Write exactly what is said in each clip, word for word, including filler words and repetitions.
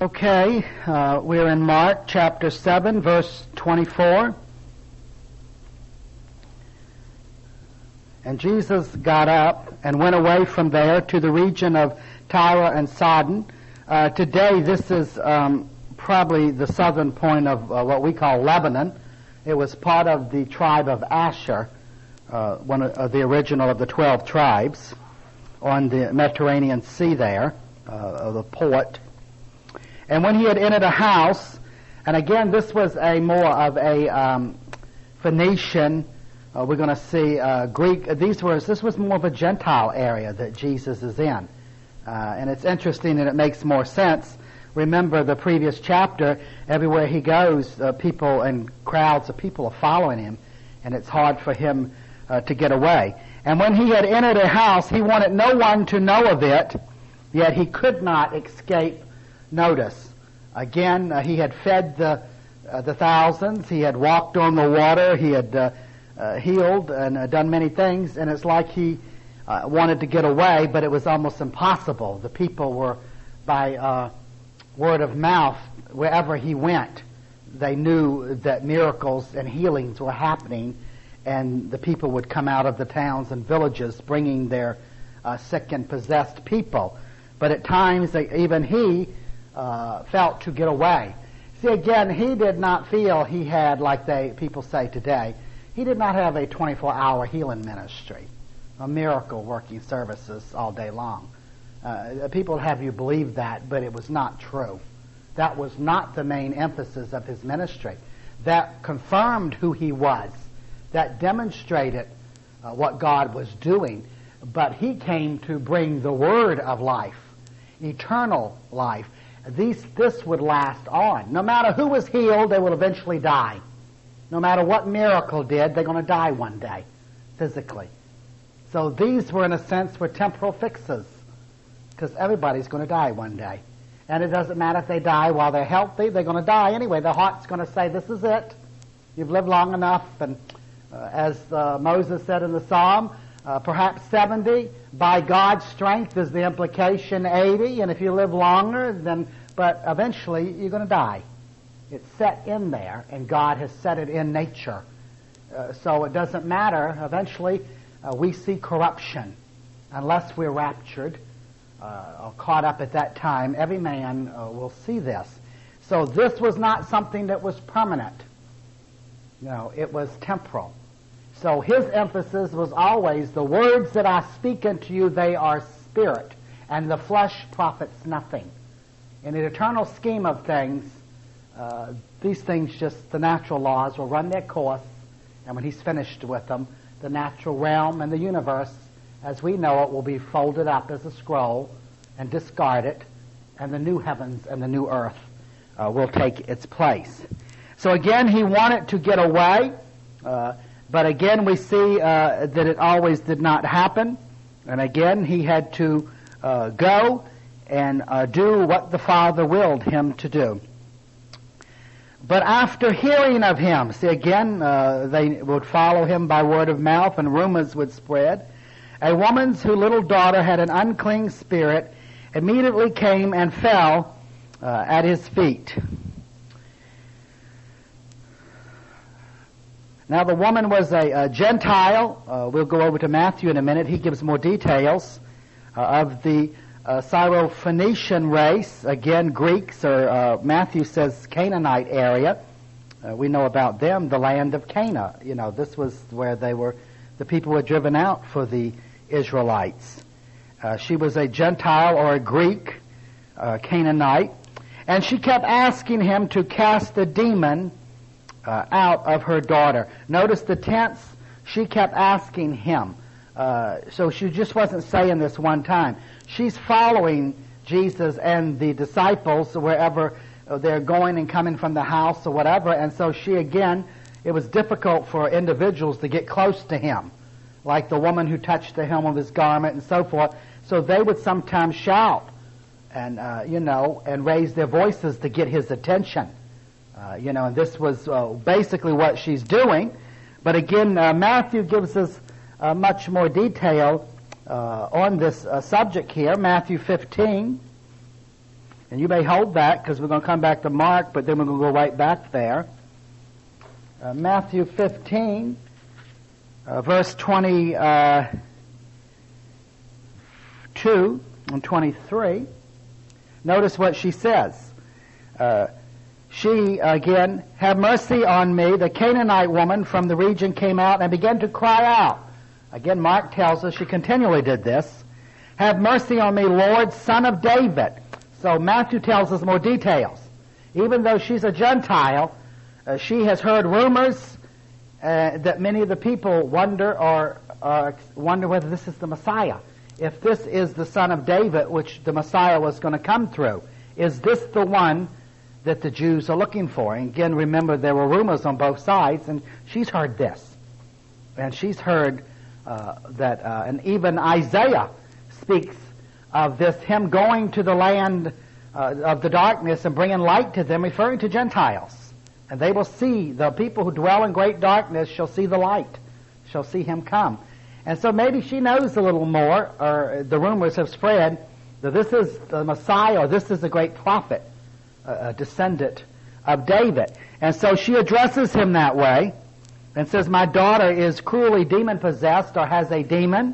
Okay, uh, we're in Mark chapter seven, verse twenty-four. And Jesus got up and went away from there to the region of Tyre and Sidon. Uh, today, this is um, probably the southern point of uh, what we call Lebanon. It was part of the tribe of Asher, uh, one of uh, the original of the twelve tribes, on the Mediterranean Sea there, uh, the port. And when he had entered a house, and again, this was a more of a um, Phoenician, uh, we're going to see uh, Greek. These were this was more of a Gentile area that Jesus is in, uh, and it's interesting and it makes more sense. Remember the previous chapter. Everywhere he goes, uh, people and crowds of people are following him, and it's hard for him uh, to get away. And when he had entered a house, he wanted no one to know of it, yet he could not escape notice. Again, uh, he had fed the uh, the thousands. He had walked on the water. He had uh, uh, healed and uh, done many things. And it's like he uh, wanted to get away, but it was almost impossible. The people were, by uh, word of mouth, wherever he went, they knew that miracles and healings were happening, and the people would come out of the towns and villages bringing their uh, sick and possessed people. But at times, they, even he Uh, felt to get away. See, again, he did not feel he had, like they people say today, he did not have a twenty-four hour healing ministry, a miracle working services all day long. Uh, people have you believe that, but it was not true. That was not the main emphasis of his ministry. That confirmed who he was. That demonstrated uh, what God was doing. But he came to bring the word of life, eternal life. These, this would last on. No matter who was healed, they will eventually die. No matter what miracle did, they're going to die one day, physically. So these were, in a sense, were temporal fixes, because everybody's going to die one day. And it doesn't matter if they die while they're healthy, they're going to die anyway. Their heart's going to say, this is it. You've lived long enough. And uh, as uh, Moses said in the Psalm, Uh, perhaps seventy. By God's strength is the implication eighty, and if you live longer, then, but eventually you're going to die. It's set in there, and God has set it in nature. Uh, so it doesn't matter. Eventually, uh, we see corruption. Unless we're raptured uh, or caught up at that time, every man uh, will see this. So this was not something that was permanent. No, it was temporal. So his emphasis was always, the words that I speak unto you, they are spirit, and the flesh profits nothing. In the eternal scheme of things, uh, these things just, the natural laws will run their course, and when he's finished with them, the natural realm and the universe, as we know it, will be folded up as a scroll and discarded, and the new heavens and the new earth uh, will take its place. So again, he wanted to get away, uh, But again, we see uh, that it always did not happen. And again, he had to uh, go and uh, do what the Father willed him to do. But after hearing of him, see again, uh, they would follow him by word of mouth, and rumors would spread. A woman whose little daughter had an unclean spirit immediately came and fell uh, at his feet. Now, the woman was a, a Gentile. Uh, we'll go over to Matthew in a minute. He gives more details uh, of the uh, Syro-Phoenician race. Again, Greeks, or uh, Matthew says Canaanite area. Uh, we know about them, the land of Cana. You know, this was where they were, the people were driven out for the Israelites. Uh, she was a Gentile or a Greek, uh, Canaanite. And she kept asking him to cast the demon Uh, out of her daughter. Notice the tense. She kept asking him. Uh, so she just wasn't saying this one time. She's following Jesus and the disciples wherever they're going and coming from the house or whatever. And so she, again, it was difficult for individuals to get close to him, like the woman who touched the hem of his garment and so forth. So they would sometimes shout and, uh, you know, and raise their voices to get his attention. Uh, you know, and this was uh, basically what she's doing. But again, uh, Matthew gives us uh, much more detail uh, on this uh, subject here. Matthew fifteen. And you may hold that because we're going to come back to Mark, but then we're going to go right back there. Uh, Matthew fifteen, uh, verse twenty-two and twenty-three. Notice what she says. Uh, she, again, have mercy on me. The Canaanite woman from the region came out and began to cry out. Again, Mark tells us she continually did this. Have mercy on me, Lord, Son of David. So Matthew tells us more details. Even though she's a Gentile, uh, she has heard rumors uh, that many of the people wonder or uh, wonder whether this is the Messiah. If this is the Son of David, which the Messiah was going to come through, is this the one that the Jews are looking for? And again, remember, there were rumors on both sides, and she's heard this. And she's heard uh, that, uh, and even Isaiah speaks of this, him going to the land uh, of the darkness and bringing light to them, referring to Gentiles. And they will see, the people who dwell in great darkness shall see the light, shall see him come. And so maybe she knows a little more, or the rumors have spread, that this is the Messiah, or this is the great prophet, a descendant of David. And so she addresses him that way, and says, my daughter is cruelly demon-possessed, or has a demon.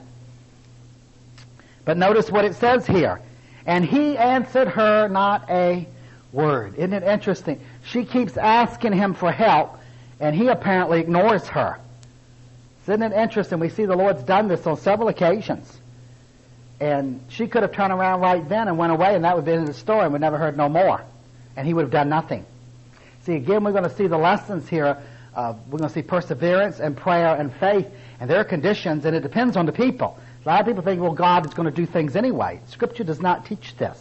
But notice what it says here. And he answered her not a word. Isn't it interesting? She keeps asking him for help, and he apparently ignores her. Isn't it interesting? We see the Lord's done this on several occasions. And she could have turned around right then and went away, and that would have been the story, and we'd never heard no more. And he would have done nothing. See, again, we're going to see the lessons here. Uh, we're going to see perseverance and prayer and faith, and there are conditions, and it depends on the people. A lot of people think, well, God is going to do things anyway. Scripture does not teach this.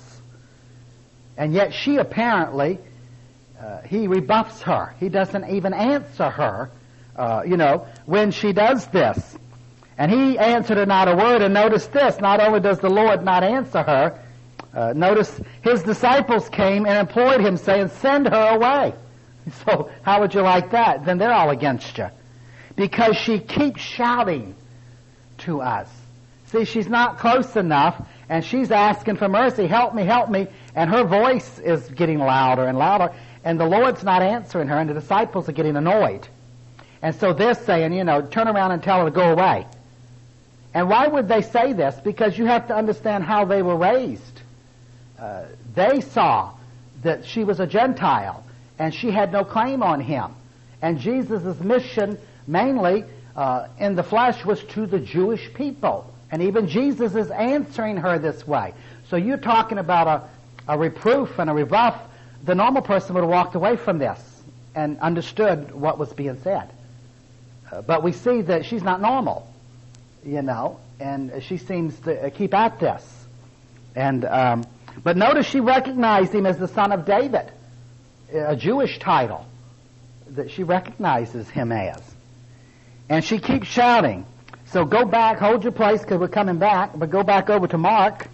And yet she apparently, uh, he rebuffs her. He doesn't even answer her, uh, you know, when she does this. And he answered her not a word. And notice this, not only does the Lord not answer her, uh, notice his disciples came and implored him, saying, send her away. So how would you like that? Then they're all against you. Because she keeps shouting to us. See, she's not close enough, and she's asking for mercy. Help me, help me. And her voice is getting louder and louder, and the Lord's not answering her, and the disciples are getting annoyed. And so they're saying, you know, turn around and tell her to go away. And why would they say this? Because you have to understand how they were raised. Uh, they saw that she was a Gentile, and she had no claim on him. And Jesus' mission, mainly uh, in the flesh, was to the Jewish people. And even Jesus is answering her this way. So you're talking about a, a reproof and a rebuff. The normal person would have walked away from this and understood what was being said. Uh, but we see that she's not normal, you know, and she seems to keep at this. And um, but notice she recognized him as the Son of David, a Jewish title that she recognizes him as. And she keeps shouting. So go back, hold your place because we're coming back, but go back over to Mark.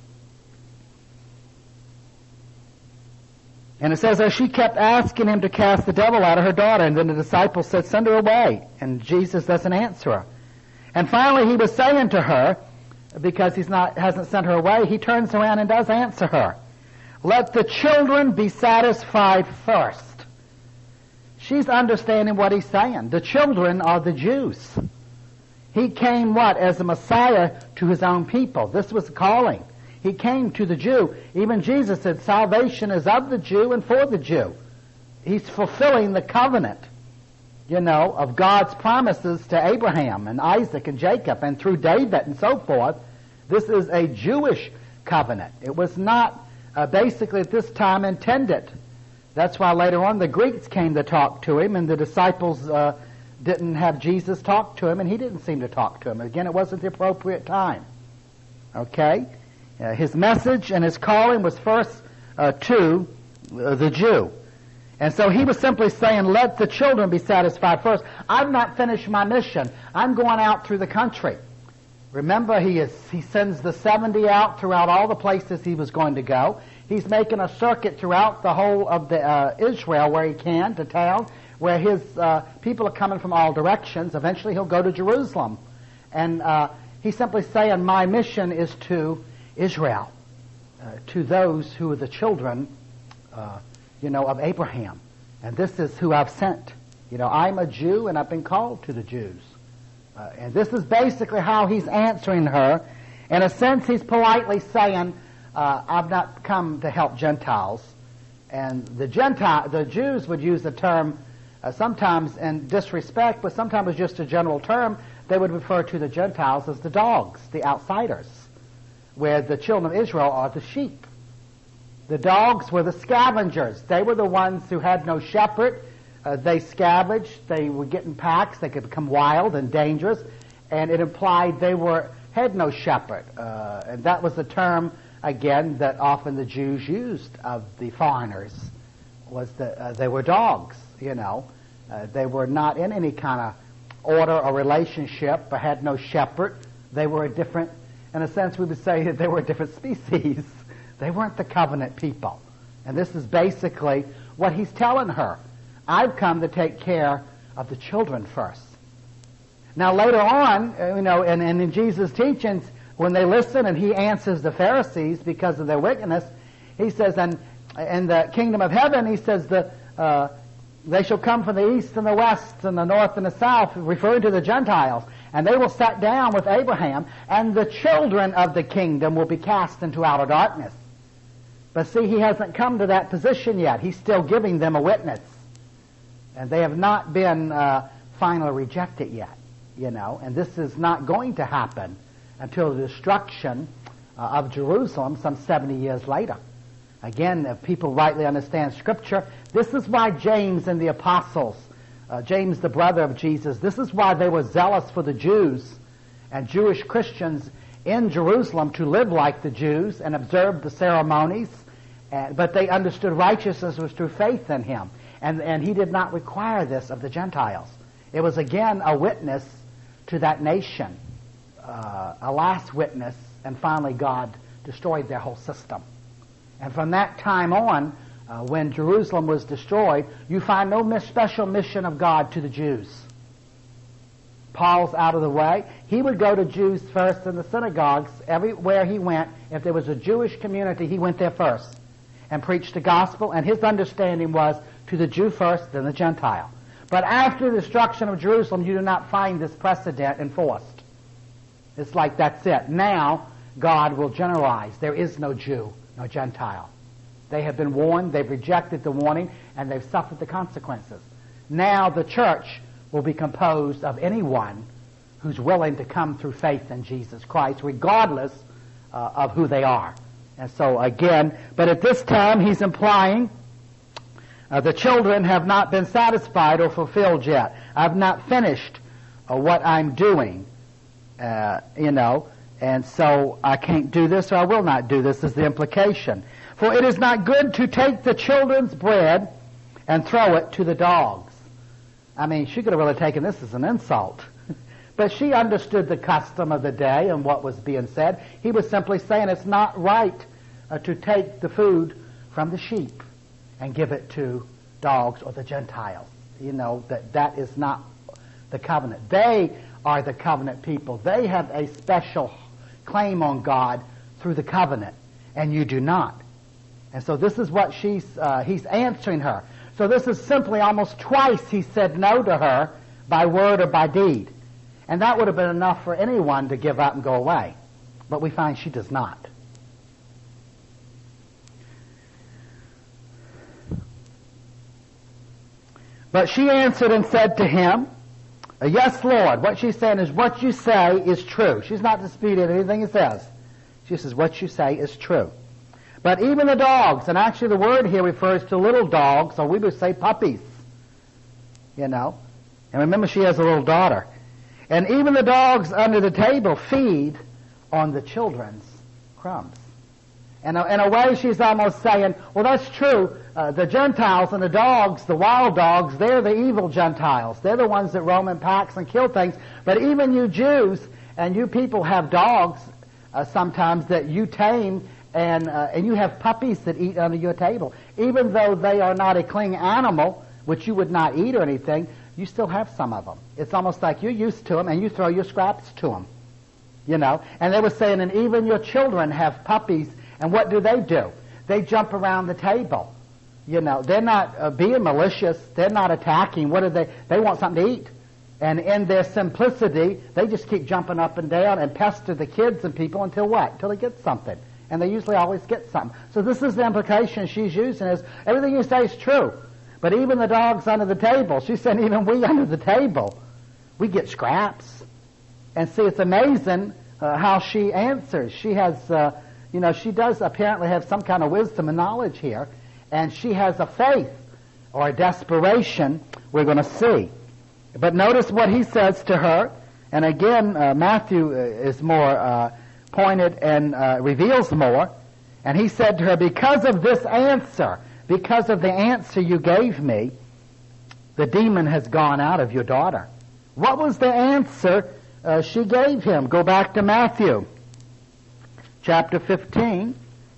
And it says, as she kept asking him to cast the devil out of her daughter, and then the disciples said, send her away. And Jesus doesn't answer her. And finally he was saying to her, because he's not hasn't sent her away, he turns around and does answer her. Let the children be satisfied first. She's understanding what he's saying. The children are the Jews. He came, what, as a Messiah to his own people. This was calling. He came to the Jew. Even Jesus said salvation is of the Jew and for the Jew. He's fulfilling the covenant, you know, of God's promises to Abraham and Isaac and Jacob and through David and so forth. This is a Jewish covenant. It was not uh, basically at this time intended. That's why later on the Greeks came to talk to him, and the disciples uh, didn't have Jesus talk to him, and he didn't seem to talk to him. Again, it wasn't the appropriate time. Okay? Uh, his message and his calling was first uh, to uh, the Jew. And so he was simply saying, let the children be satisfied first. I've not finished my mission. I'm going out through the country. Remember, he is he sends the seventy out throughout all the places he was going to go. He's making a circuit throughout the whole of the uh, Israel where he can, to town, where his uh, people are coming from all directions. Eventually he'll go to Jerusalem. And uh, he's simply saying, my mission is to Israel. uh, to those who are the children, uh, you know, of Abraham. And this is who I've sent. You know, I'm a Jew and I've been called to the Jews. Uh, and this is basically how he's answering her. In a sense, he's politely saying, uh, I've not come to help Gentiles. And the Gentile, the Jews would use the term uh, sometimes in disrespect, but sometimes it's just a general term. They would refer to the Gentiles as the dogs, the outsiders, where the children of Israel are the sheep. The dogs were the scavengers. They were the ones who had no shepherd. Uh, they scavenged. They would get in packs. They could become wild and dangerous. And it implied they were had no shepherd. Uh, and that was the term, again, that often the Jews used of the foreigners, was that uh, they were dogs, you know. Uh, they were not in any kind of order or relationship, or had no shepherd. They were a different, in a sense we would say that they were a different species. They weren't the covenant people. And this is basically what he's telling her. I've come to take care of the children first. Now later on, you know, and, and in Jesus' teachings, when they listen and he answers the Pharisees because of their wickedness, he says, and in the kingdom of heaven, he says, the uh, they shall come from the east and the west and the north and the south, referring to the Gentiles, and they will sit down with Abraham, and the children of the kingdom will be cast into outer darkness. But see, he hasn't come to that position yet. He's still giving them a witness. And they have not been uh, finally rejected yet, you know. And this is not going to happen until the destruction uh, of Jerusalem some seventy years later. Again, if people rightly understand Scripture, this is why James and the apostles, uh, James the brother of Jesus, this is why they were zealous for the Jews and Jewish Christians in Jerusalem to live like the Jews and observe the ceremonies, uh, but they understood righteousness was through faith in him. And, and he did not require this of the Gentiles. It was again a witness to that nation, uh, a last witness, and finally God destroyed their whole system. And from that time on, uh, when Jerusalem was destroyed, you find no mis- special mission of God to the Jews. Paul's out of the way. He would go to Jews first in the synagogues. Everywhere he went, if there was a Jewish community, he went there first and preached the gospel, and his understanding was to the Jew first, then the Gentile. But after the destruction of Jerusalem, you do not find this precedent enforced. It's like that's it. Now, God will generalize. There is no Jew, no Gentile. They have been warned, they've rejected the warning, and they've suffered the consequences. Now the church will be composed of anyone who's willing to come through faith in Jesus Christ, regardless uh, of who they are. And so again, but at this time he's implying uh, the children have not been satisfied or fulfilled yet. I've not finished uh, what I'm doing, uh, you know, and so I can't do this or I will not do this is the implication. For it is not good to take the children's bread and throw it to the dogs. I mean, she could have really taken this as an insult. But she understood the custom of the day and what was being said. He was simply saying it's not right uh, to take the food from the sheep and give it to dogs or the Gentiles. You know, that that is not the covenant. They are the covenant people. They have a special claim on God through the covenant, and you do not. And so this is what she's uh, he's answering her. So this is simply almost twice he said no to her by word or by deed. And that would have been enough for anyone to give up and go away. But we find she does not. But she answered and said to him, yes, Lord. What she's saying is what you say is true. She's not disputing anything he says. She says what you say is true. But even the dogs, and actually the word here refers to little dogs, or we would say puppies, you know. And remember, she has a little daughter. And even the dogs under the table feed on the children's crumbs. And in a way, she's almost saying, well, that's true. Uh, the Gentiles and the dogs, the wild dogs, they're the evil Gentiles. They're the ones that roam in packs and kill things. But even you Jews and you people have dogs uh, sometimes that you tame, and uh, and you have puppies that eat under your table. Even though they are not a clean animal, which you would not eat or anything, you still have some of them. It's almost like you're used to them, and you throw your scraps to them, you know. And they were saying, and even your children have puppies, And what do they do? They jump around the table. You know, they're not uh, being malicious. They're not attacking. What are they? They want something to eat. And in their simplicity, they just keep jumping up and down and pester the kids and people until what? Until they get something. And they usually always get something. So this is the implication she's using is, everything you say is true. But even the dogs under the table, she said even we under the table, we get scraps. And see, it's amazing uh, how she answers. She has, uh, you know, she does apparently have some kind of wisdom and knowledge here. And she has a faith or a desperation we're going to see. But notice what he says to her. And again, uh, Matthew is more uh, pointed and uh, reveals more. And he said to her, because of this answer, because of the answer you gave me, the demon has gone out of your daughter. What was the answer uh, she gave him? Go back to Matthew chapter fifteen.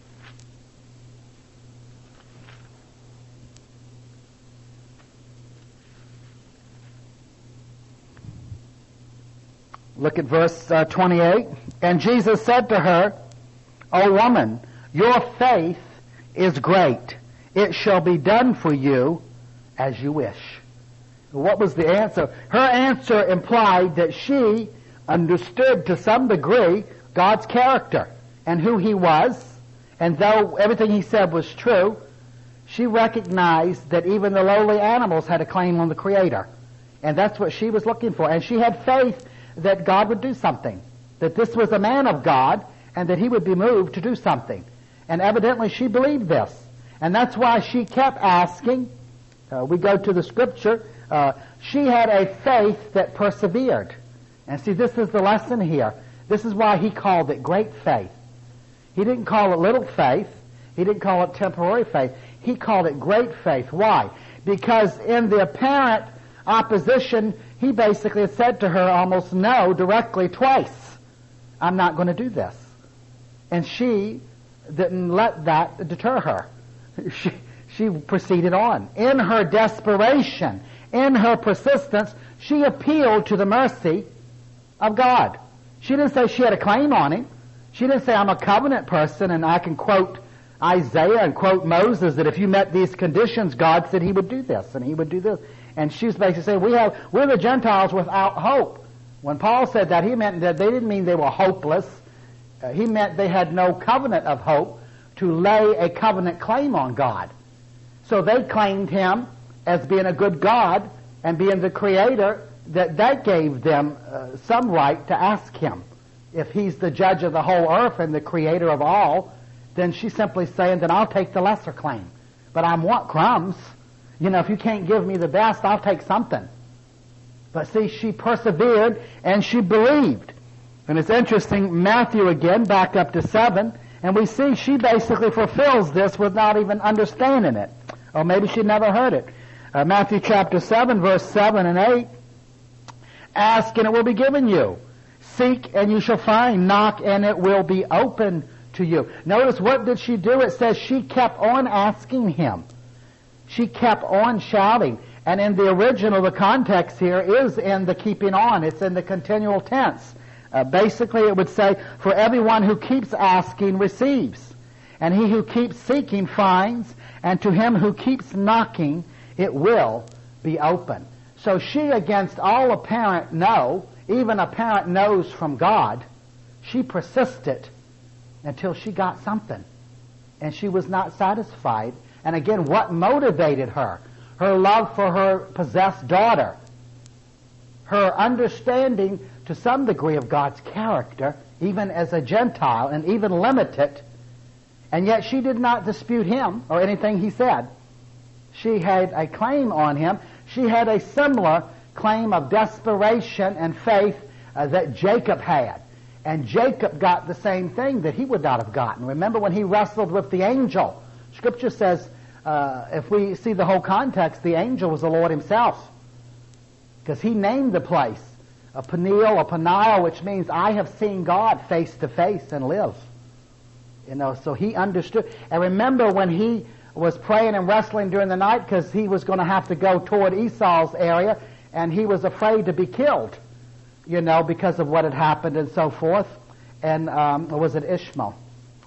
Look at verse uh, twenty-eight. And Jesus said to her, O woman, your faith is great. It shall be done for you as you wish. What was the answer? Her answer implied that she understood to some degree God's character and who He was. And though everything He said was true, she recognized that even the lowly animals had a claim on the Creator. And that's what she was looking for. And she had faith that God would do something, that this was a man of God, and that He would be moved to do something. And evidently she believed this. And that's why she kept asking. Uh, we go to the Scripture. Uh, she had a faith that persevered. And see, this is the lesson here. This is why He called it great faith. He didn't call it little faith. He didn't call it temporary faith. He called it great faith. Why? Because in the apparent opposition, He basically had said to her almost no directly twice. I'm not going to do this. And she didn't let that deter her. She, she proceeded on. In her desperation, in her persistence, she appealed to the mercy of God. She didn't say she had a claim on Him. She didn't say, I'm a covenant person and I can quote Isaiah and quote Moses that if you met these conditions, God said He would do this and He would do this. And she's basically saying, we have, we're the Gentiles without hope. When Paul said that, he meant that they didn't mean they were hopeless. Uh, he meant they had no covenant of hope to lay a covenant claim on God. So they claimed Him as being a good God and being the Creator, that that gave them uh, some right to ask Him. If He's the judge of the whole earth and the Creator of all, then she's simply saying that I'll take the lesser claim. But I want crumbs. You know, if you can't give me the best, I'll take something. But see, she persevered and she believed. And it's interesting, Matthew again, back up to seven, and we see she basically fulfills this without even understanding it. Or maybe she never heard it. Uh, Matthew chapter seven, verse seven and eight. Ask and it will be given you. Seek and you shall find. Knock and it will be open to you. Notice, what did she do? It says she kept on asking Him. She kept on shouting. And in the original, the context here is in the keeping on. It's in the continual tense. Uh, basically, it would say, for everyone who keeps asking receives. And he who keeps seeking finds. And to him who keeps knocking, it will be open. So she, against all apparent no, even apparent no's from God, she persisted until she got something. And she was not satisfied. And again, what motivated her? Her love for her possessed daughter. Her understanding to some degree of God's character, even as a Gentile, and even limited. And yet she did not dispute Him or anything He said. She had a claim on Him. She had a similar claim of desperation and faith uh, that Jacob had. And Jacob got the same thing that he would not have gotten. Remember when he wrestled with the angel? Scripture says, uh, if we see the whole context, the angel was the Lord Himself. Because He named the place a Peniel, a Peniel, which means I have seen God face to face and live. You know, so He understood. And remember when he was praying and wrestling during the night because he was going to have to go toward Esau's area, and he was afraid to be killed, you know, because of what had happened and so forth. And um, or was it Ishmael?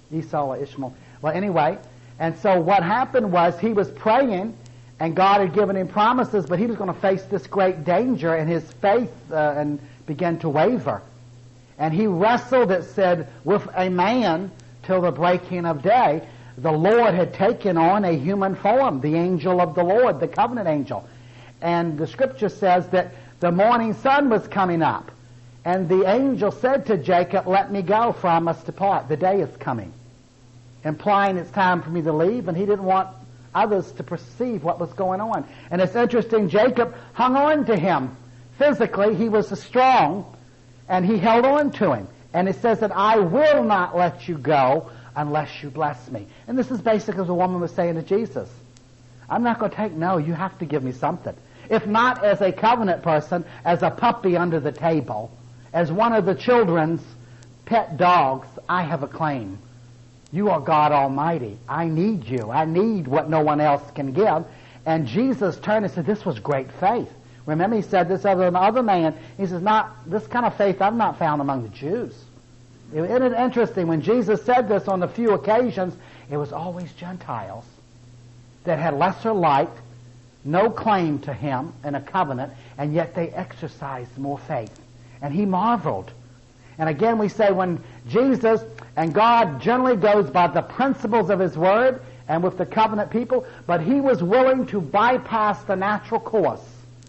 Esau or Ishmael. Well, anyway, and so what happened was he was praying, and God had given him promises, but he was going to face this great danger, and his faith uh, and began to waver. And he wrestled, it said, with a man till the breaking of day. The Lord had taken on a human form, the angel of the Lord, the covenant angel. And the scripture says that the morning sun was coming up. And the angel said to Jacob, let me go, for I must depart. The day is coming. Implying it's time for me to leave, and he didn't want others to perceive what was going on. And it's interesting, Jacob hung on to him. Physically, he was strong, and he held on to him. And it says that I will not let you go unless you bless me. And this is basically what the woman was saying to Jesus. I'm not going to take no, you have to give me something. If not as a covenant person, as a puppy under the table, as one of the children's pet dogs, I have a claim. You are God Almighty. I need you. I need what no one else can give. And Jesus turned and said, this was great faith. Remember, he said this other other man, he says, not this kind of faith I've not found among the Jews. Isn't it interesting, when Jesus said this on a few occasions, it was always Gentiles that had lesser light, no claim to him in a covenant, and yet they exercised more faith. And he marveled. And again we say when Jesus and God generally goes by the principles of his word and with the covenant people, but he was willing to bypass the natural course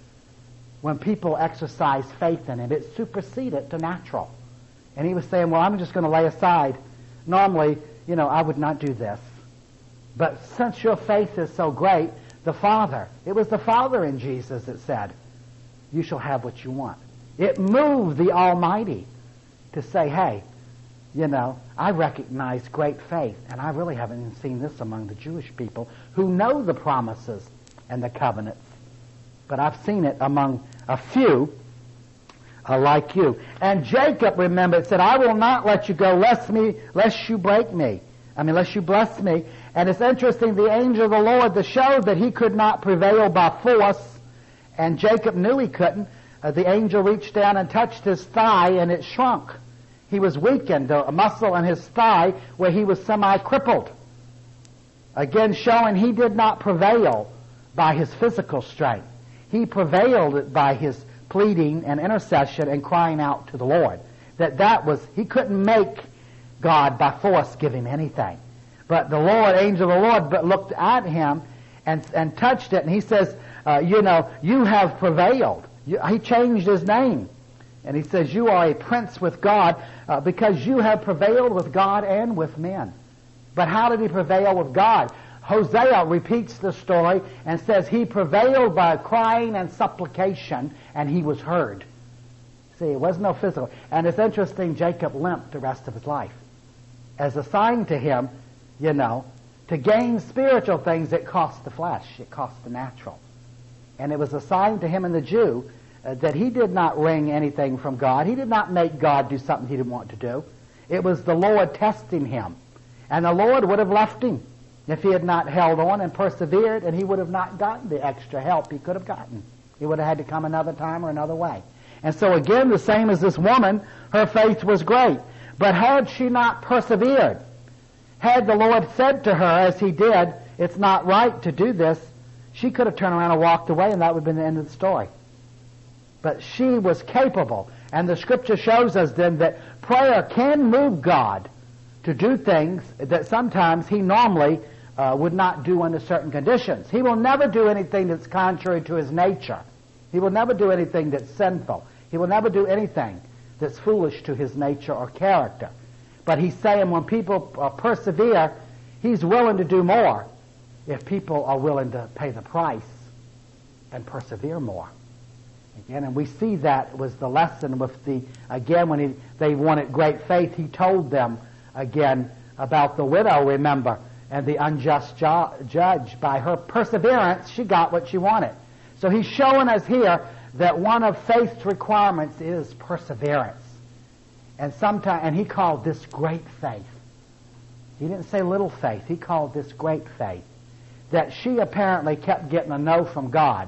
when people exercise faith in him. It superseded the natural. And he was saying, well, I'm just going to lay aside. Normally, you know, I would not do this. But since your faith is so great, the Father, it was the Father in Jesus that said, you shall have what you want. It moved the Almighty to say, hey, you know, I recognize great faith, and I really haven't even seen this among the Jewish people who know the promises and the covenants. But I've seen it among a few uh, like you. And Jacob, remember, it said, I will not let you go lest me, lest you break me. I mean, lest you bless me. And it's interesting, the angel of the Lord, that showed that he could not prevail by force, and Jacob knew he couldn't. Uh, the angel reached down and touched his thigh, and it shrunk. He was weakened, a muscle in his thigh where he was semi-crippled. Again, showing he did not prevail by his physical strength. He prevailed by his pleading and intercession and crying out to the Lord. That that was, he couldn't make God by force give him anything. But the Lord, angel of the Lord, but looked at him and, and touched it, and he says, uh, you know, you have prevailed. You, he changed his name. And he says, you are a prince with God uh, because you have prevailed with God and with men. But how did he prevail with God? Hosea repeats the story and says he prevailed by crying and supplication, and he was heard. See, it was no physical. And it's interesting, Jacob limped the rest of his life. As a sign to him, you know, to gain spiritual things, it cost the flesh. It cost the natural. And it was a sign to him and the Jew uh, that he did not wring anything from God. He did not make God do something he didn't want to do. It was the Lord testing him. And the Lord would have left him if he had not held on and persevered, and he would have not gotten the extra help he could have gotten. He would have had to come another time or another way. And so again, the same as this woman, her faith was great. But had she not persevered, had the Lord said to her, as he did, it's not right to do this, she could have turned around and walked away, and that would have been the end of the story. But she was capable. And the Scripture shows us then that prayer can move God to do things that sometimes he normally uh, would not do under certain conditions. He will never do anything that's contrary to his nature. He will never do anything that's sinful. He will never do anything that's foolish to his nature or character. But he's saying when people uh, persevere, he's willing to do more if people are willing to pay the price and persevere more. Again, and we see that was the lesson with the, again, when he, they wanted great faith, he told them again about the widow, remember, and the unjust ju- judge. By her perseverance, she got what she wanted. So he's showing us here that one of faith's requirements is perseverance. And sometime, and he called this great faith. He didn't say little faith. He called this great faith. That she apparently kept getting a no from God.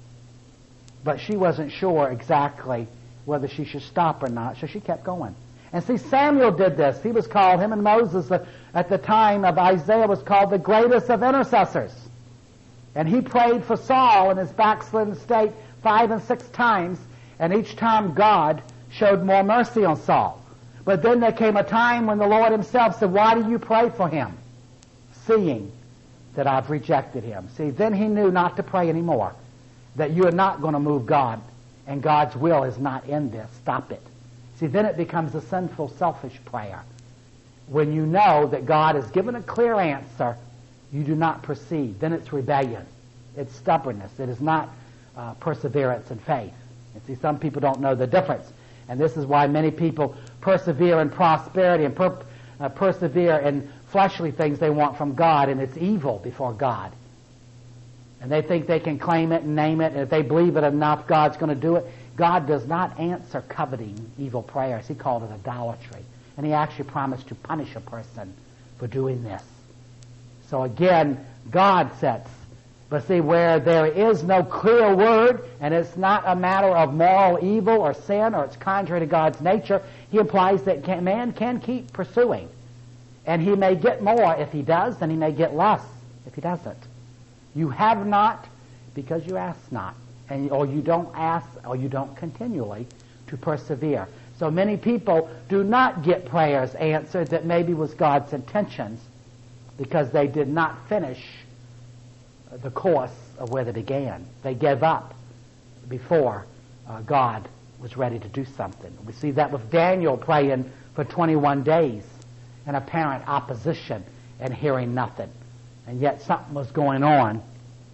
But she wasn't sure exactly whether she should stop or not, so she kept going. And see, Samuel did this. He was called, him and Moses uh, at the time of Isaiah was called the greatest of intercessors. And he prayed for Saul in his backslidden state five and six times, and each time God showed more mercy on Saul. But then there came a time when the Lord himself said, why do you pray for him? Seeing that I've rejected him. See, then he knew not to pray anymore, that you are not going to move God, and God's will is not in this. Stop it. See, then it becomes a sinful, selfish prayer. When you know that God has given a clear answer, you do not proceed. Then it's rebellion. It's stubbornness. It is not uh, perseverance and faith. And see, some people don't know the difference. And this is why many people persevere in prosperity and per- uh, persevere in fleshly things they want from God, and it's evil before God. And they think they can claim it and name it, and if they believe it enough, God's going to do it. God does not answer coveting evil prayers. He called it idolatry. And he actually promised to punish a person for doing this. So again, God sets. But see, where there is no clear word, and it's not a matter of moral evil or sin, or it's contrary to God's nature, he implies that can, man can keep pursuing. And he may get more if he does, and he may get less if he doesn't. You have not because you ask not. And, or you don't ask, or you don't continually to persevere. So many people do not get prayers answered that maybe was God's intentions because they did not finish the course of where they began. They gave up before uh, God was ready to do something. We see that with Daniel praying for twenty-one days in apparent opposition and hearing nothing. And yet something was going on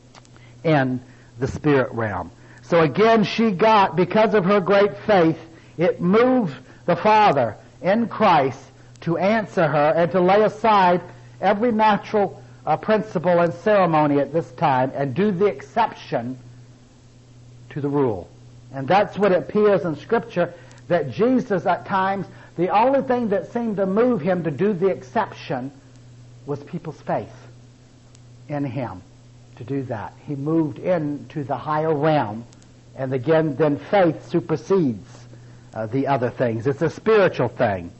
in the spirit realm. So again, she got, because of her great faith, it moved the Father in Christ to answer her and to lay aside every natural uh, principle and ceremony at this time and do the exception to the rule. And that's what it appears in Scripture, that Jesus at times, the only thing that seemed to move him to do the exception was people's faith in him to do that. He moved into the higher realm, and again, then faith supersedes uh, the other things. It's a spiritual thing.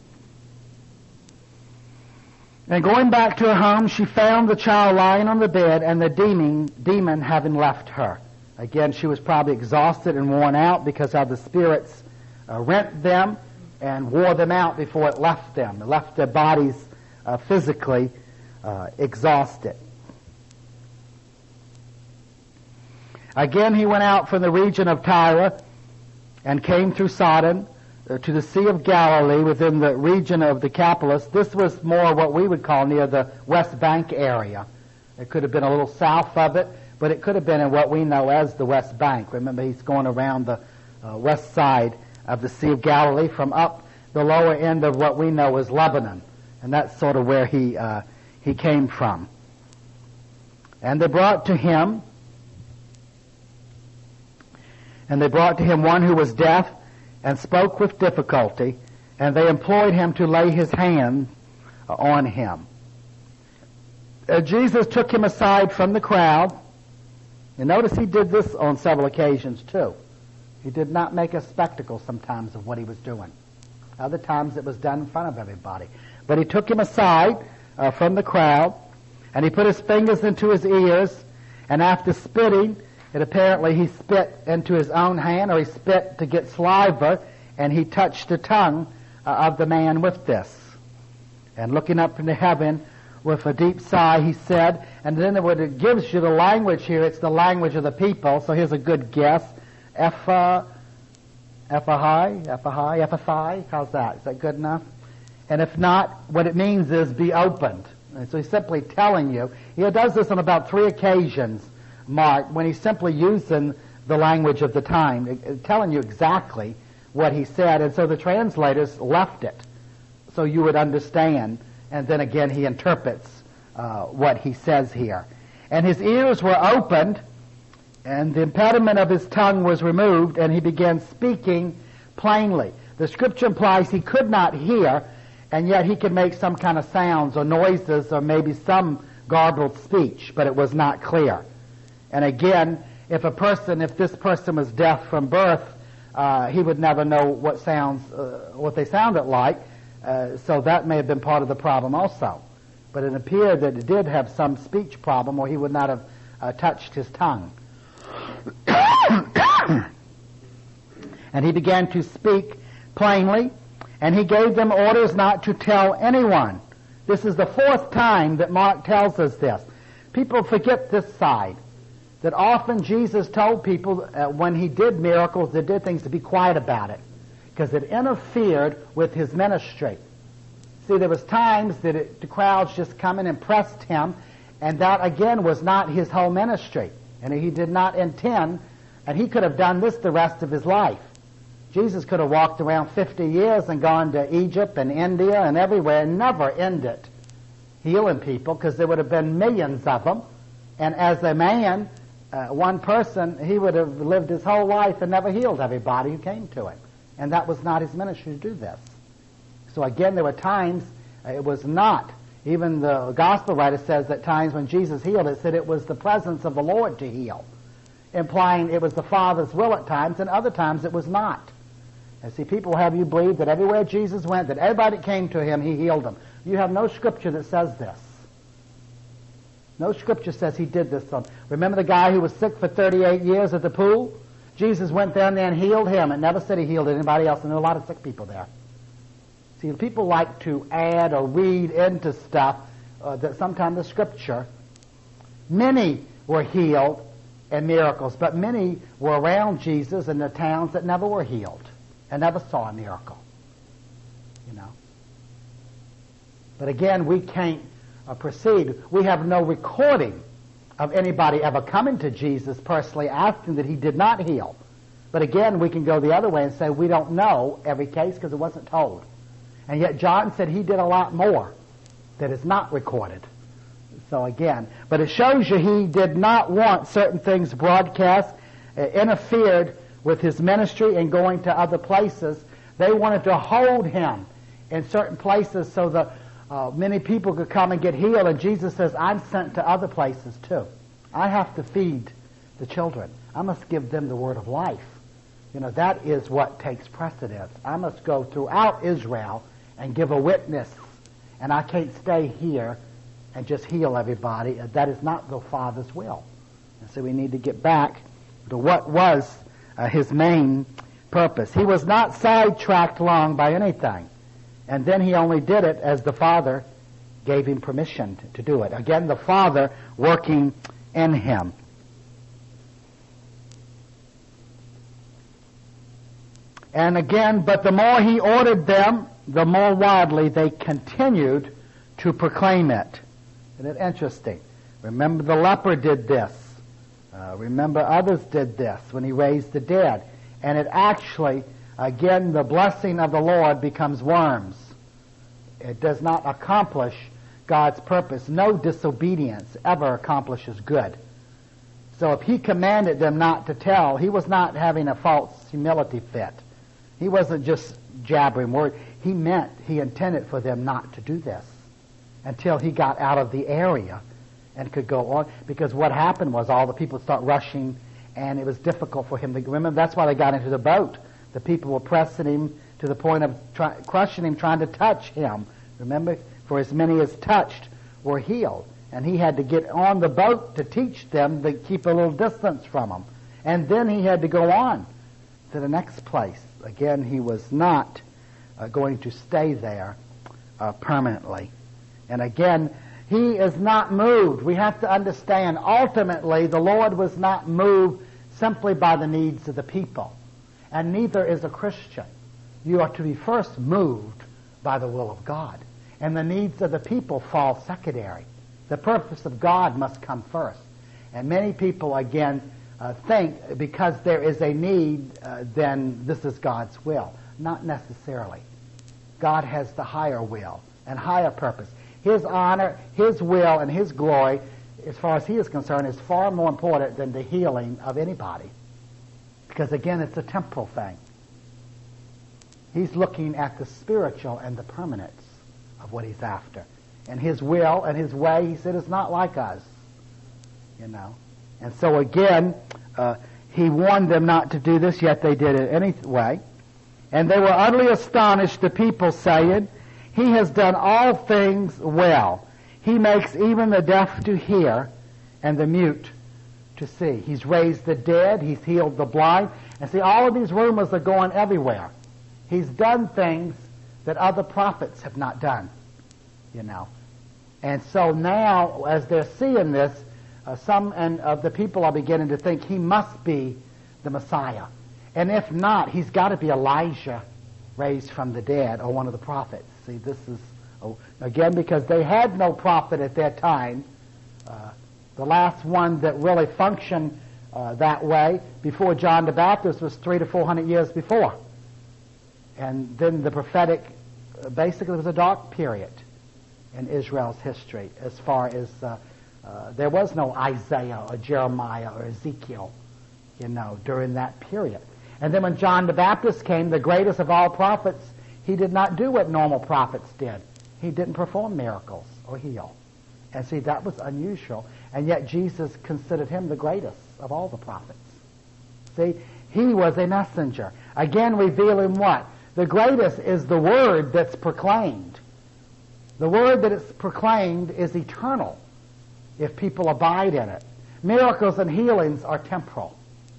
And going back to her home, she found the child lying on the bed and the demon, demon having left her. Again, she was probably exhausted and worn out because how the spirits uh, rent them and wore them out before it left them. It left their bodies uh, physically uh, exhausted. Again, he went out from the region of Tyre and came through Sidon uh, to the Sea of Galilee within the region of Decapolis. This was more what we would call near the West Bank area. It could have been a little south of it, but it could have been in what we know as the West Bank. Remember, he's going around the uh, west side of the Sea of Galilee from up the lower end of what we know as Lebanon. And that's sort of where he uh, he came from. And they brought to him And they brought to him one who was deaf and spoke with difficulty, and they implored him to lay his hand on him. Uh, Jesus took him aside from the crowd. And notice he did this on several occasions too. He did not make a spectacle sometimes of what he was doing. Other times it was done in front of everybody. But he took him aside uh, from the crowd, and he put his fingers into his ears, and after spitting, it apparently he spit into his own hand, or he spit to get saliva, and he touched the tongue uh, of the man with this. And looking up into heaven with a deep sigh, he said, and then when it gives you the language here, it's the language of the people, so here's a good guess. Epha, Ephahai, Ephahai, Ephathai, how's that? Is that good enough? And if not, what it means is be opened. And so he's simply telling you, he does this on about three occasions, Mark, when he's simply using the language of the time, telling you exactly what he said. And so the translators left it so you would understand. And then again, he interprets uh, what he says here. And his ears were opened, and the impediment of his tongue was removed, and he began speaking plainly. The Scripture implies he could not hear, and yet he could make some kind of sounds or noises or maybe some garbled speech, but it was not clear. And again, if a person, if this person was deaf from birth, uh, he would never know what sounds, uh, what they sounded like. Uh, so that may have been part of the problem also. But it appeared that it did have some speech problem, or he would not have uh, touched his tongue. And he began to speak plainly, and he gave them orders not to tell anyone. This is the fourth time that Mark tells us this. People forget this side, that often Jesus told people uh, when he did miracles, that did things, to be quiet about it, because it interfered with his ministry. See, there was times that it, the crowds just come and impressed him, and that again was not his whole ministry. And he did not intend, and he could have done this the rest of his life. Jesus could have walked around fifty years and gone to Egypt and India and everywhere and never ended healing people, because there would have been millions of them. And as a man, uh, one person, he would have lived his whole life and never healed everybody who came to him. And that was not his ministry to do this. So again, there were times, uh, it was not, even the gospel writer says that times when Jesus healed, it said it was the presence of the Lord to heal, implying it was the Father's will at times, and other times it was not. And see, people have you believe that everywhere Jesus went, that everybody that came to him, he healed them. You have no scripture that says this. No scripture says he did this. Remember the guy who was sick for thirty-eight years at the pool? Jesus went down there and healed him. It never said he healed anybody else, and there were a lot of sick people there. See, people like to add or read into stuff uh, that sometimes the scripture. Many were healed in miracles, but many were around Jesus in the towns that never were healed and never saw a miracle. You know. But again, we can't uh, proceed. We have no recording of anybody ever coming to Jesus personally asking that he did not heal. But again, we can go the other way and say we don't know every case because it wasn't told. And yet John said he did a lot more that is not recorded. So again, but it shows you he did not want certain things broadcast, uh, interfered with his ministry and going to other places. They wanted to hold him in certain places so that uh, many people could come and get healed. And Jesus says, I'm sent to other places too. I have to feed the children. I must give them the word of life. You know, that is what takes precedence. I must go throughout Israel and give a witness. And I can't stay here and just heal everybody. That is not the Father's will. And so we need to get back to what was uh, his main purpose. He was not sidetracked long by anything. And then he only did it as the Father gave him permission to, to do it. Again, the Father working in him. And again, but the more he ordered them, the more widely they continued to proclaim it. Isn't it interesting? Remember the leper did this. Uh, remember others did this when he raised the dead. And it actually, again, the blessing of the Lord becomes worms. It does not accomplish God's purpose. No disobedience ever accomplishes good. So if he commanded them not to tell, he was not having a false humility fit. He wasn't just jabbering words. He meant, he intended for them not to do this until he got out of the area and could go on. Because what happened was all the people start rushing, and it was difficult for him to remember. That's why they got into the boat. The people were pressing him to the point of try, crushing him, trying to touch him. Remember, for as many as touched were healed. And he had to get on the boat to teach them to keep a little distance from them. And then he had to go on to the next place. Again, he was not uh, going to stay there uh, permanently. And again, he is not moved. We have to understand, ultimately, the Lord was not moved simply by the needs of the people. And neither is a Christian. You are to be first moved by the will of God. And the needs of the people fall secondary. The purpose of God must come first. And many people, again, uh, think because there is a need, uh, then this is God's will. Not necessarily. God has the higher will and higher purpose. His honor, His will, and His glory, as far as He is concerned, is far more important than the healing of anybody. Because, again, it's a temporal thing. He's looking at the spiritual and the permanence of what He's after. And His will and His way, He said, is not like us. You know. And so, again, uh, He warned them not to do this, yet they did it anyway. And they were utterly astonished, the people saying, He has done all things well. He makes even the deaf to hear and the mute to see. He's raised the dead. He's healed the blind. And see, all of these rumors are going everywhere. He's done things that other prophets have not done, you know. And so now, as they're seeing this, uh, some and of the people are beginning to think he must be the Messiah. And if not, he's got to be Elijah raised from the dead or one of the prophets. See, this is, oh, again, because they had no prophet at that time. Uh, the last one that really functioned uh, that way before John the Baptist was three to four hundred years before. And then the prophetic, uh, basically, was a dark period in Israel's history as far as uh, uh, there was no Isaiah or Jeremiah or Ezekiel, you know, during that period. And then when John the Baptist came, the greatest of all prophets, he did not do what normal prophets did. He didn't perform miracles or heal. And see, that was unusual. And yet Jesus considered him the greatest of all the prophets. See, he was a messenger. Again, revealing what? The greatest is the word that's proclaimed. The word that is proclaimed is eternal if people abide in it. Miracles and healings are temporal.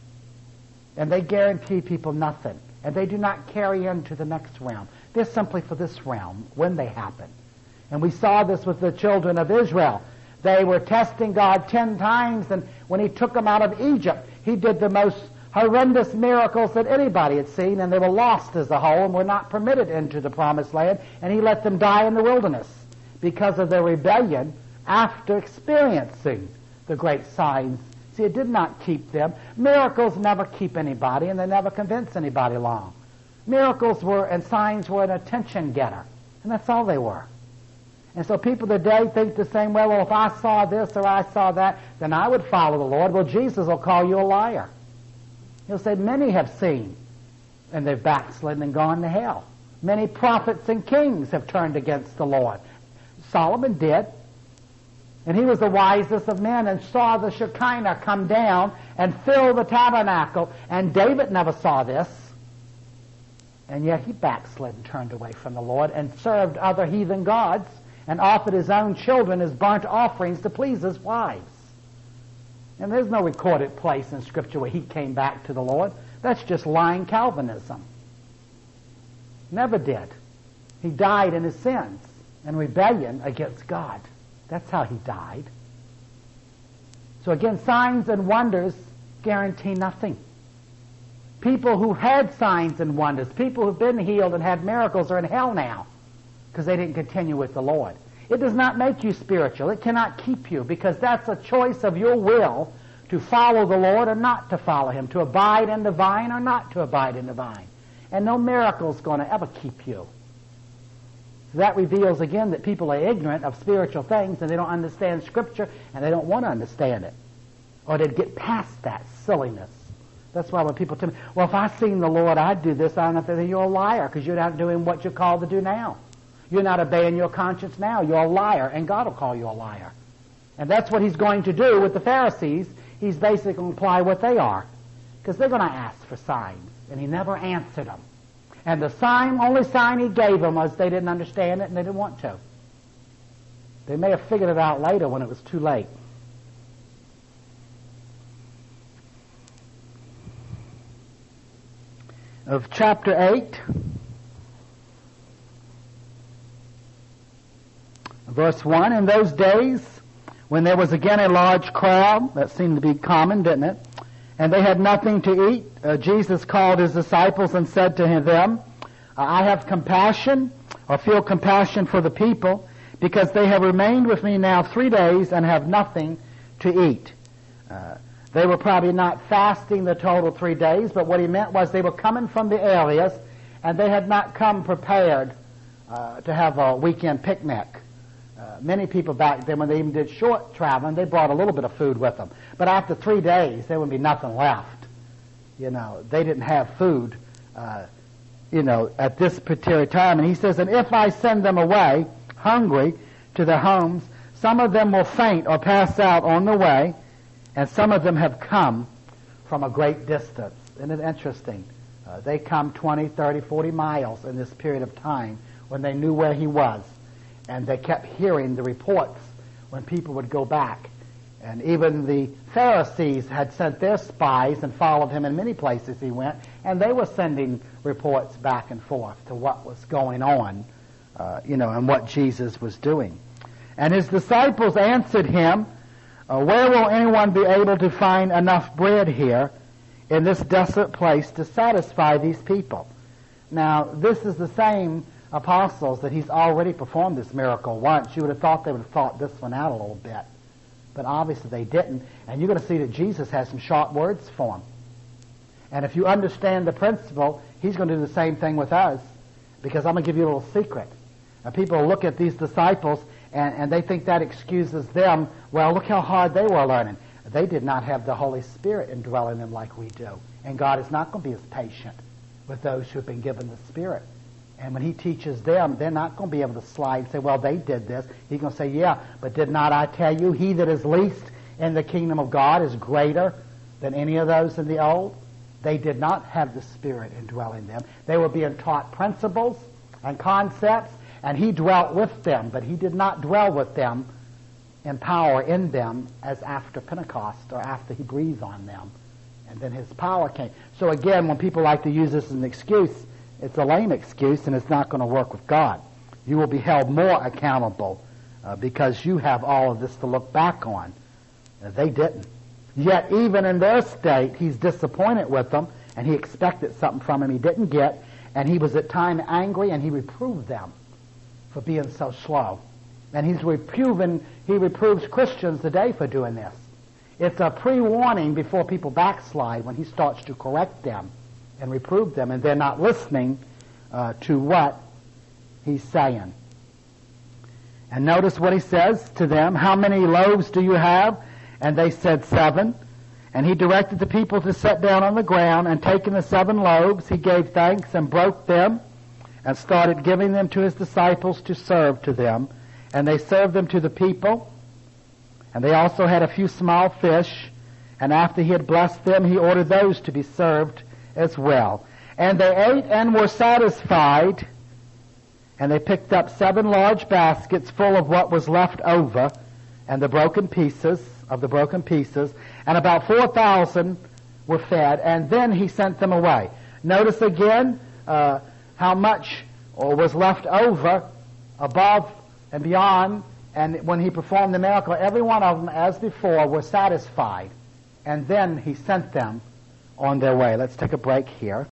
And they guarantee people nothing. And they do not carry into the next realm. They're simply for this realm when they happen. And we saw this with the children of Israel. They were testing God ten times, and when he took them out of Egypt, he did the most horrendous miracles that anybody had seen, and they were lost as a whole and were not permitted into the promised land, and he let them die in the wilderness because of their rebellion after experiencing the great signs. See, it did not keep them. Miracles never keep anybody, and they never convince anybody long. Miracles were, and signs were an attention getter, and that's all they were. And so people today think the same way, well, if I saw this or I saw that, then I would follow the Lord. Well, Jesus will call you a liar. He'll say, many have seen, and they've backslidden and gone to hell. Many prophets and kings have turned against the Lord. Solomon did. And he was the wisest of men and saw the Shekinah come down and fill the tabernacle. And David never saw this. And yet he backslid and turned away from the Lord and served other heathen gods and offered his own children as burnt offerings to please his wives. And there's no recorded place in Scripture where he came back to the Lord. That's just lying Calvinism. Never did. He died in his sins and rebellion against God. That's how he died. So again, signs and wonders guarantee nothing. People who had signs and wonders, people who've been healed and had miracles are in hell now because they didn't continue with the Lord. It does not make you spiritual. It cannot keep you because that's a choice of your will to follow the Lord or not to follow him, to abide in the vine or not to abide in the vine. And no miracle is going to ever keep you. So that reveals again that people are ignorant of spiritual things and they don't understand Scripture and they don't want to understand it. Or they'd get past that silliness. That's why when people tell me, well, if I seen the Lord, I'd do this, I don't know if you're a liar because you're not doing what you're called to do now. You're not obeying your conscience now. You're a liar, and God will call you a liar. And that's what he's going to do with the Pharisees. He's basically going to apply what they are because they're going to ask for signs, and he never answered them. And the sign, only sign he gave them was they didn't understand it and they didn't want to. They may have figured it out later when it was too late. Of chapter eight, verse one, in those days when there was again a large crowd, that seemed to be common, didn't it? And they had nothing to eat. Uh, Jesus called his disciples and said to them, I have compassion, or feel compassion for the people, because they have remained with me now three days and have nothing to eat. Uh, they were probably not fasting the total three days, but what he meant was they were coming from the areas, and they had not come prepared uh, to have a weekend picnic. Uh, many people back then, when they even did short traveling, they brought a little bit of food with them. But after three days, there would be nothing left. You know, they didn't have food, uh, you know, at this particular time. And he says, and if I send them away hungry to their homes, some of them will faint or pass out on the way, and some of them have come from a great distance. Isn't it interesting? Uh, they come twenty, thirty, forty miles in this period of time when they knew where he was. And they kept hearing the reports when people would go back. And even the Pharisees had sent their spies and followed him in many places he went, and they were sending reports back and forth to what was going on, uh, you know, and what Jesus was doing. And his disciples answered him, uh, where will anyone be able to find enough bread here in this desolate place to satisfy these people? Now, this is the same apostles that he's already performed this miracle once. You would have thought they would have thought this one out a little bit. But obviously they didn't. And you're going to see that Jesus has some sharp words for them. And if you understand the principle, he's going to do the same thing with us. Because I'm going to give you a little secret. Now, people look at these disciples and, and they think that excuses them. Well, look how hard they were learning. They did not have the Holy Spirit indwelling them like we do. And God is not going to be as patient with those who have been given the Spirit. And when he teaches them, they're not going to be able to slide and say, well, they did this. He's going to say, yeah, but did not I tell you, he that is least in the kingdom of God is greater than any of those in the old? They did not have the Spirit indwelling them. They were being taught principles and concepts, and he dwelt with them, but he did not dwell with them in power in them as after Pentecost or after he breathed on them. And then his power came. So again, when people like to use this as an excuse, it's a lame excuse, and it's not going to work with God. You will be held more accountable uh, because you have all of this to look back on. Uh, they didn't. Yet even in their state, he's disappointed with them, and he expected something from him he didn't get, and he was at times angry, and he reproved them for being so slow. And he's reproving, he reproves Christians today for doing this. It's a pre-warning before people backslide when he starts to correct them and reprove them, and they're not listening uh, to what he's saying. And notice what he says to them, how many loaves do you have? And they said seven. And he directed the people to sit down on the ground, and taking the seven loaves, he gave thanks and broke them and started giving them to his disciples to serve to them. And they served them to the people. And they also had a few small fish. And after he had blessed them, he ordered those to be served as well. And they ate and were satisfied, and they picked up seven large baskets full of what was left over, and the broken pieces of the broken pieces, and about four thousand were fed, and then he sent them away. Notice again uh, how much was left over above and beyond, and when he performed the miracle, every one of them, as before, were satisfied, and then he sent them on their way. Let's take a break here.